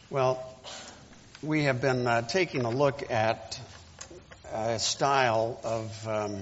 Well, we have been taking a look at a style of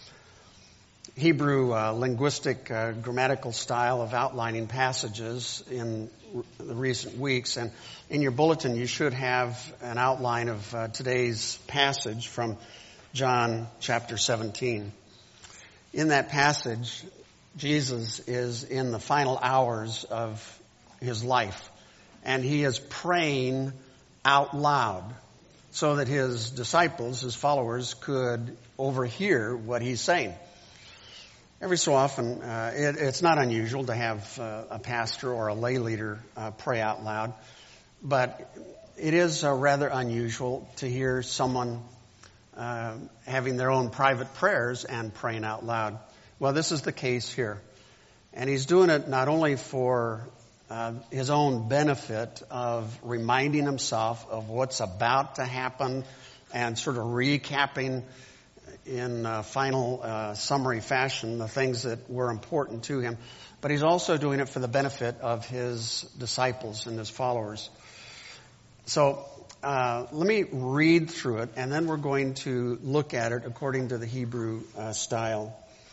Hebrew linguistic grammatical style of outlining passages in the recent weeks. And in your bulletin, you should have an outline of today's passage from John chapter 17. In that passage, Jesus is in the final hours of his life. And he is praying out loud so that his disciples, his followers, could overhear what he's saying. Every so often, it's not unusual to have a pastor or a lay leader pray out loud, but it is rather unusual to hear someone having their own private prayers and praying out loud. Well, this is the case here. And he's doing it not only for his own benefit of reminding himself of what's about to happen and sort of recapping in final summary fashion the things that were important to him, but he's also doing it for the benefit of his disciples and his followers. So let me read through it, and then we're going to look at it according to the Hebrew style.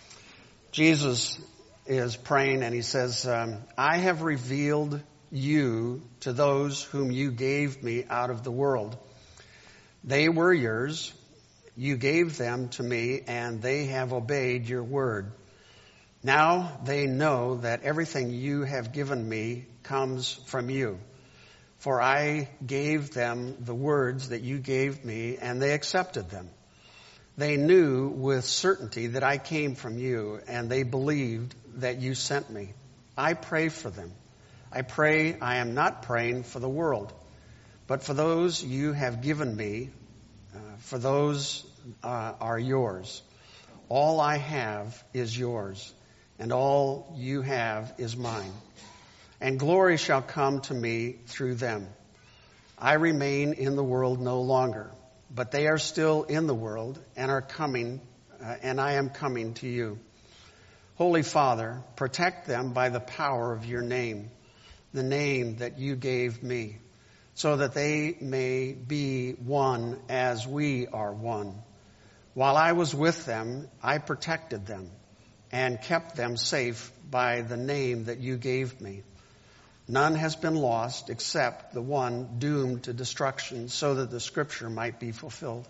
Jesus is praying, and he says, I have revealed you to those whom you gave me out of the world. They were yours. You gave them to me, and they have obeyed your word. Now they know that everything you have given me comes from you. For I gave them the words that you gave me, and they accepted them. They knew with certainty that I came from you, and they believed that you sent me. I pray for them. I am not praying for the world, but for those you have given me, for those are yours. All I have is yours, and all you have is mine. And glory shall come to me through them. I remain in the world no longer, but they are still in the world and are coming, and I am coming to you. Holy Father, protect them by the power of your name, the name that you gave me, so that they may be one as we are one. While I was with them, I protected them and kept them safe by the name that you gave me. None has been lost except the one doomed to destruction, so that the scripture might be fulfilled.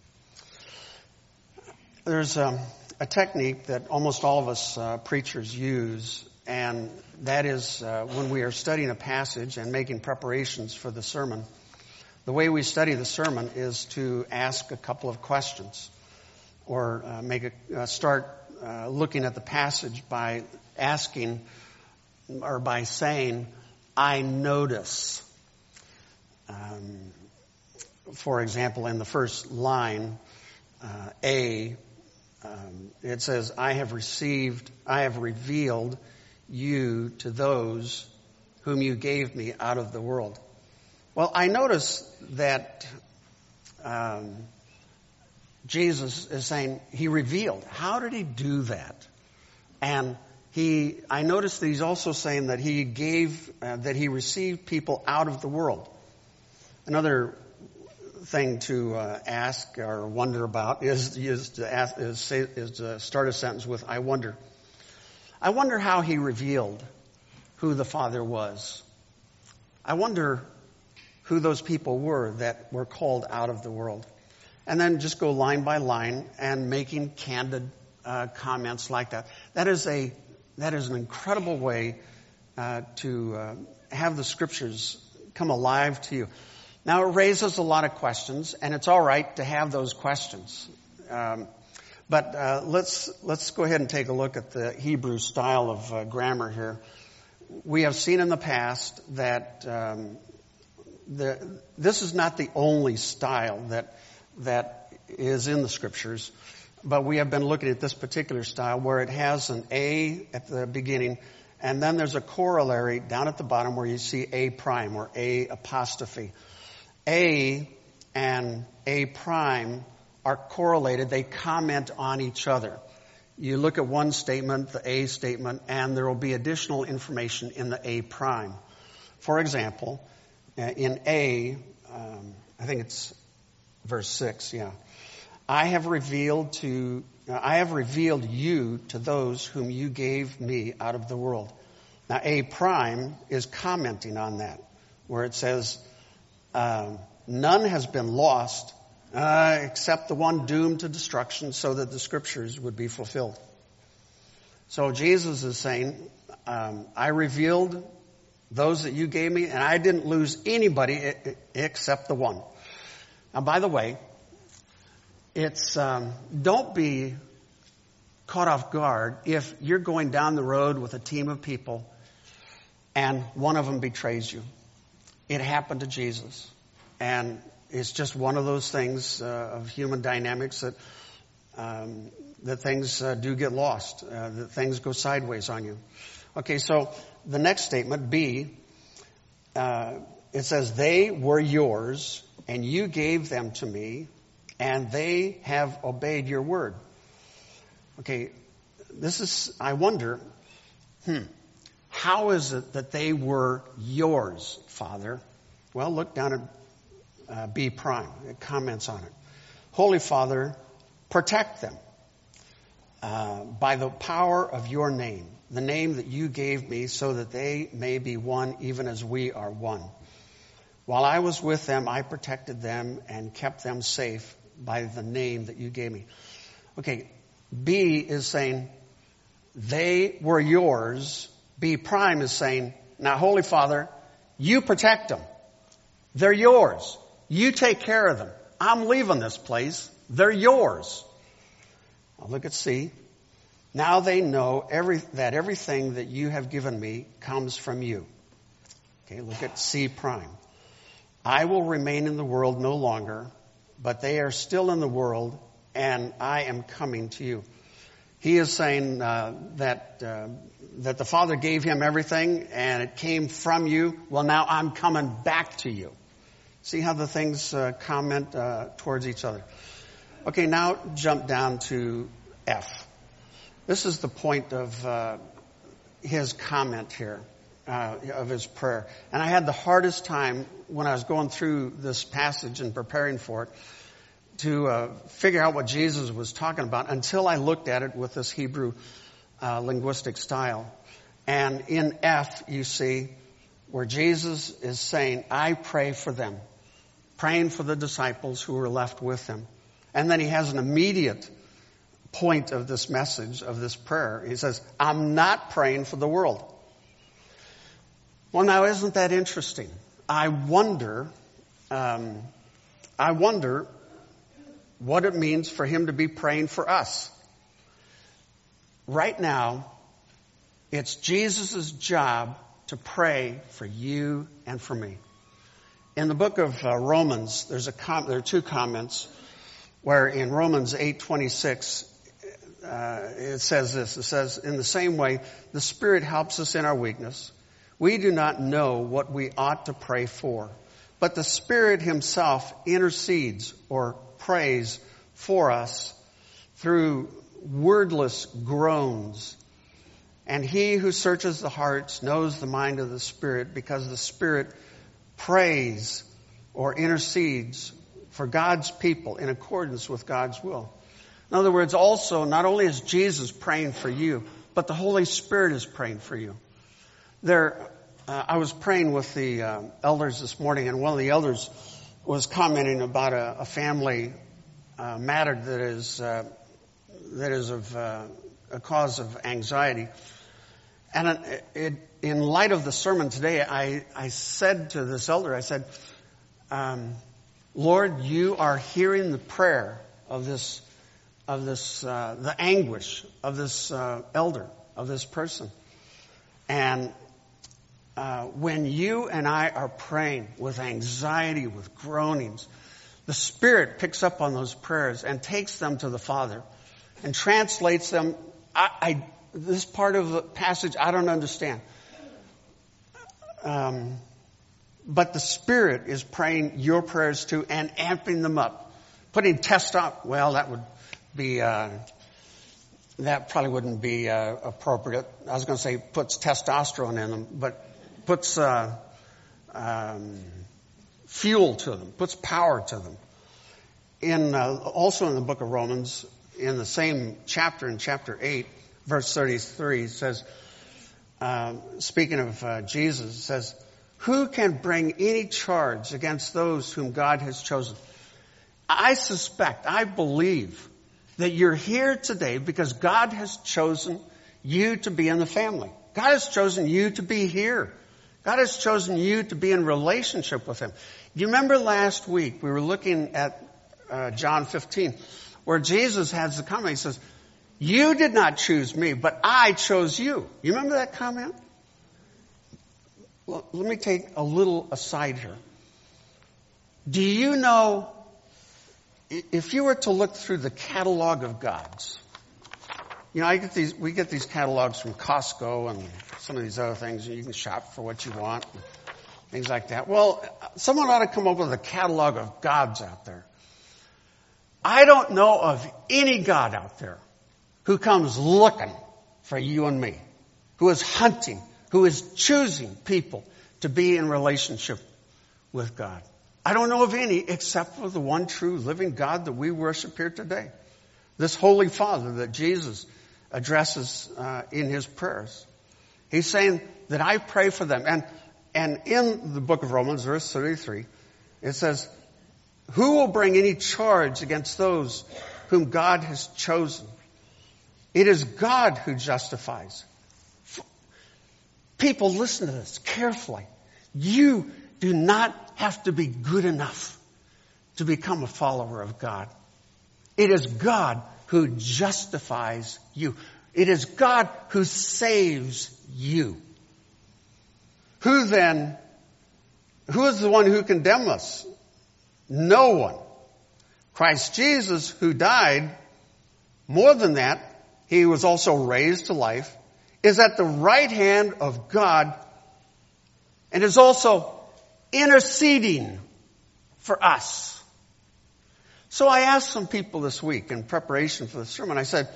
There's a technique that almost all of us preachers use, and that is when we are studying a passage and making preparations for the sermon. The way we study the sermon is to ask a couple of questions, or start looking at the passage by asking or by saying, I notice. For example, in the first line, it says, I have revealed you to those whom you gave me out of the world. Well, I notice that Jesus is saying he revealed. How did he do that? And I noticed that he's also saying that he received people out of the world. Another thing to ask or wonder about is to start a sentence with, I wonder. I wonder how he revealed who the Father was. I wonder who those people were that were called out of the world. And then just go line by line and making candid comments like that. That is an incredible way to have the scriptures come alive to you. Now, it raises a lot of questions, and it's all right to have those questions. But let's go ahead and take a look at the Hebrew style of grammar here. We have seen in the past that this is not the only style that is in the scriptures, but we have been looking at this particular style where it has an A at the beginning, and then there's a corollary down at the bottom where you see A prime or A apostrophe. A and A prime are correlated. They comment on each other. You look at one statement, the A statement, and there will be additional information in the A prime. For example, in I think it's verse 6, yeah. I have revealed you to those whom you gave me out of the world. Now, A prime is commenting on that, where it says, none has been lost except the one doomed to destruction, so that the scriptures would be fulfilled. So Jesus is saying, I revealed those that you gave me, and I didn't lose anybody except the one. Now, by the way, it's don't be caught off guard if you're going down the road with a team of people and one of them betrays you. It happened to Jesus. And it's just one of those things of human dynamics that things do get lost, that things go sideways on you. Okay, so the next statement, B, it says, they were yours, and you gave them to me, and they have obeyed your word. Okay, I wonder, how is it that they were yours, Father? Well, look down at B prime. It comments on it. Holy Father, protect them by the power of your name, the name that you gave me, so that they may be one even as we are one. While I was with them, I protected them and kept them safe by the name that you gave me. Okay, B is saying, they were yours. B prime is saying, now, Holy Father, you protect them. They're yours. You take care of them. I'm leaving this place. They're yours. Now look at C. Now they know that everything that you have given me comes from you. Okay, look at C prime. I will remain in the world no longer, but they are still in the world, and I am coming to you. He is saying that the Father gave him everything, and it came from you. Well, now I'm coming back to you. See how the things comment towards each other. Okay, now jump down to F. This is the point of his comment here, of his prayer. And I had the hardest time when I was going through this passage and preparing for it to figure out what Jesus was talking about until I looked at it with this Hebrew linguistic style. And in F, you see where Jesus is saying, I pray for them, praying for the disciples who were left with him. And then he has an immediate point of this message, of this prayer. He says, I'm not praying for the world. Well, now, isn't that interesting? I wonder what it means for him to be praying for us. Right now, it's Jesus' job to pray for you and for me. In the book of Romans, there are two comments where in Romans 8:26, it says this. It says, in the same way, the Spirit helps us in our weakness. We do not know what we ought to pray for, but the Spirit himself intercedes or prays for us through wordless groans. And he who searches the hearts knows the mind of the Spirit, because the Spirit prays or intercedes for God's people in accordance with God's will. In other words, also, not only is Jesus praying for you, but the Holy Spirit is praying for you. I was praying with the elders this morning, and one of the elders was commenting about a family matter that is of a cause of anxiety. And in light of the sermon today, I said to this elder, I said, Lord, you are hearing the prayer of the anguish of this elder, of this person. And when you and I are praying with anxiety, with groanings, the Spirit picks up on those prayers and takes them to the Father and translates them. This part of the passage I don't understand. But the Spirit is praying your prayers too and amping them up. Putting well, that would be, that probably wouldn't be appropriate. I was going to say puts testosterone in them, but puts fuel to them, puts power to them. Also in the book of Romans, in the same chapter, in chapter 8, verse 33, it says, speaking of Jesus, it says, "Who can bring any charge against those whom God has chosen?" I believe that you're here today because God has chosen you to be in the family. God has chosen you to be here. God has chosen you to be in relationship with Him. Do you remember last week we were looking at John 15, where Jesus has the comment, He says, "You did not choose me, but I chose you." You remember that comment? Well, let me take a little aside here. Do you know, if you were to look through the catalog of gods, you know, we get these catalogs from Costco and some of these other things, and you can shop for what you want, and things like that. Well, someone ought to come up with a catalog of gods out there. I don't know of any God out there who comes looking for you and me, who is hunting, who is choosing people to be in relationship with God. I don't know of any except for the one true living God that we worship here today. This Holy Father that Jesus addresses in His prayers. He's saying that I pray for them. And in the book of Romans, verse 33, it says, "Who will bring any charge against those whom God has chosen? It is God who justifies." People, listen to this carefully. You do not have to be good enough to become a follower of God. It is God who justifies you. It is God who saves you. Who is the one who condemns us? No one. Christ Jesus, who died, more than that, He was also raised to life, is at the right hand of God and is also interceding for us. So I asked some people this week in preparation for the sermon, I said,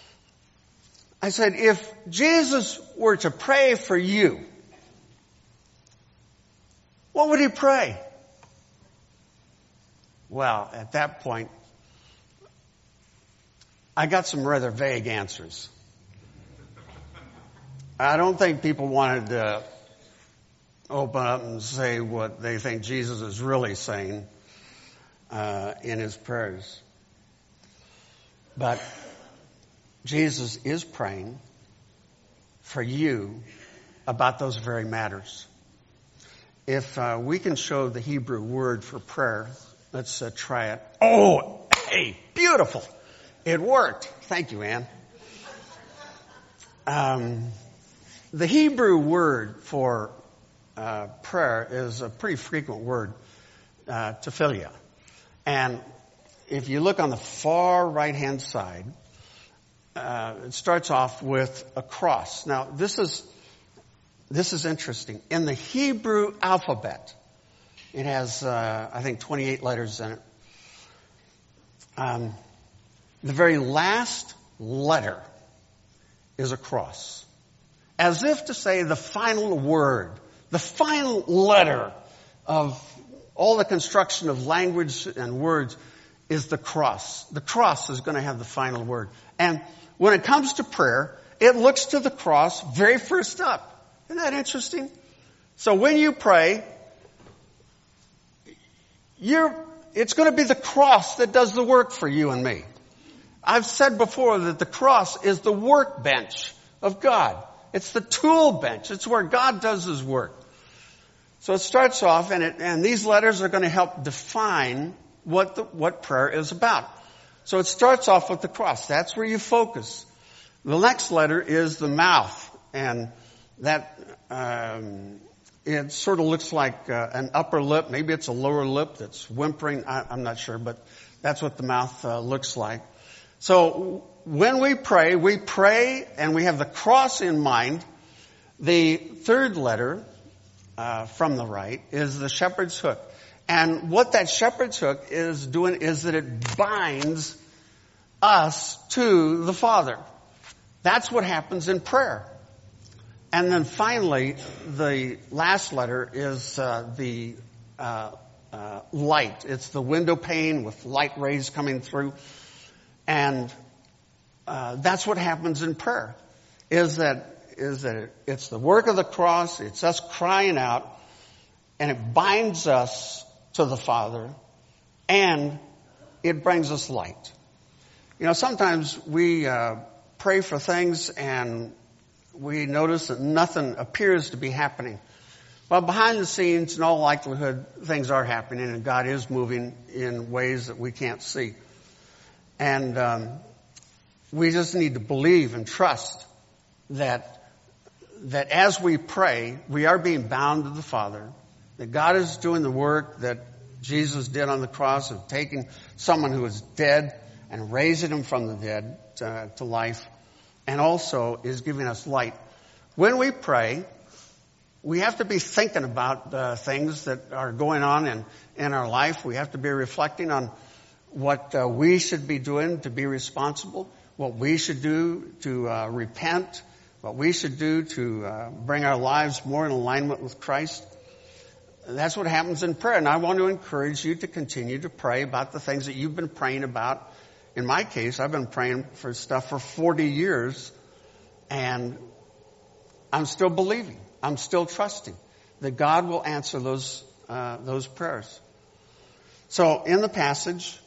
if Jesus were to pray for you, what would He pray? Well, at that point, I got some rather vague answers. I don't think people wanted to open up and say what they think Jesus is really saying in His prayers. But Jesus is praying for you about those very matters. If we can show the Hebrew word for prayer, let's try it. Oh, hey, beautiful. It worked. Thank you, Ann. The Hebrew word for prayer is a pretty frequent word, tefillah. And if you look on the far right-hand side, it starts off with a cross. Now, this is interesting. In the Hebrew alphabet, it has, I think, 28 letters in it. The very last letter is a cross. As if to say the final word, the final letter of all the construction of language and words is the cross. The cross is going to have the final word. And when it comes to prayer, it looks to the cross very first up. Isn't that interesting? So when you pray, it's going to be the cross that does the work for you and me. I've said before that the cross is the workbench of God. It's the tool bench. It's where God does His work. So it starts off, and these letters are going to help define what prayer is about. So it starts off with the cross. That's where you focus. The next letter is the mouth, and that it sort of looks like an upper lip. Maybe it's a lower lip that's whimpering. I'm not sure, but that's what the mouth looks like. So when we pray and we have the cross in mind. The third letter from the right is the shepherd's hook. And what that shepherd's hook is doing is that it binds us to the Father. That's what happens in prayer. And then finally, the last letter is the light. It's the window pane with light rays coming through. And that's what happens in prayer, is that it's the work of the cross, it's us crying out, and it binds us to the Father, and it brings us light. You know, sometimes we pray for things and we notice that nothing appears to be happening. But behind the scenes, in all likelihood, things are happening, and God is moving in ways that we can't see. And we just need to believe and trust that as we pray, we are being bound to the Father, that God is doing the work that Jesus did on the cross of taking someone who was dead and raising him from the dead to life, and also is giving us light. When we pray, we have to be thinking about things that are going on in our life. We have to be reflecting on what we should be doing to be responsible, what we should do to repent, what we should do to bring our lives more in alignment with Christ. That's what happens in prayer. And I want to encourage you to continue to pray about the things that you've been praying about. In my case, I've been praying for stuff for 40 years, and I'm still believing. I'm still trusting that God will answer those prayers. So in the passage,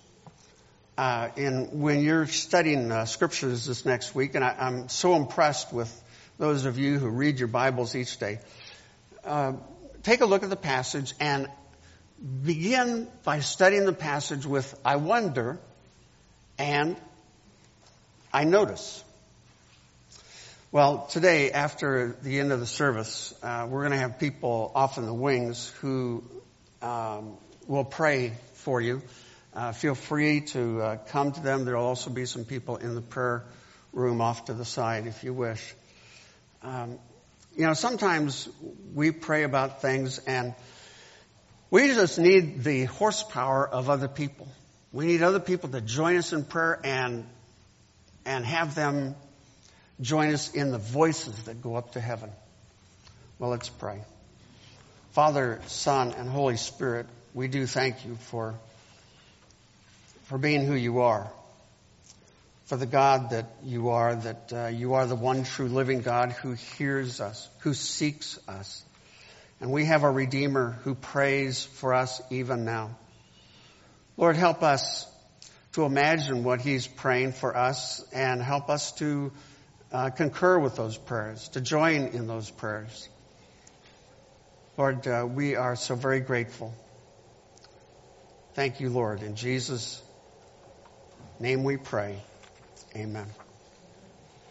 when you're studying scriptures this next week, and I'm so impressed with those of you who read your Bibles each day, take a look at the passage and begin by studying the passage with "I wonder" and "I notice." Well, today, after the end of the service, we're going to have people off in the wings who will pray for you. Feel free to come to them. There will also be some people in the prayer room off to the side if you wish. You know, sometimes we pray about things and we just need the horsepower of other people. We need other people to join us in prayer and have them join us in the voices that go up to heaven. Well, let's pray. Father, Son, and Holy Spirit, we do thank you for being who you are, for the God that you are the one true living God who hears us, who seeks us. And we have a Redeemer who prays for us even now. Lord, help us to imagine what he's praying for us, and help us to concur with those prayers, to join in those prayers. Lord, we are so very grateful. Thank you, Lord. In Jesus' name we pray. Amen.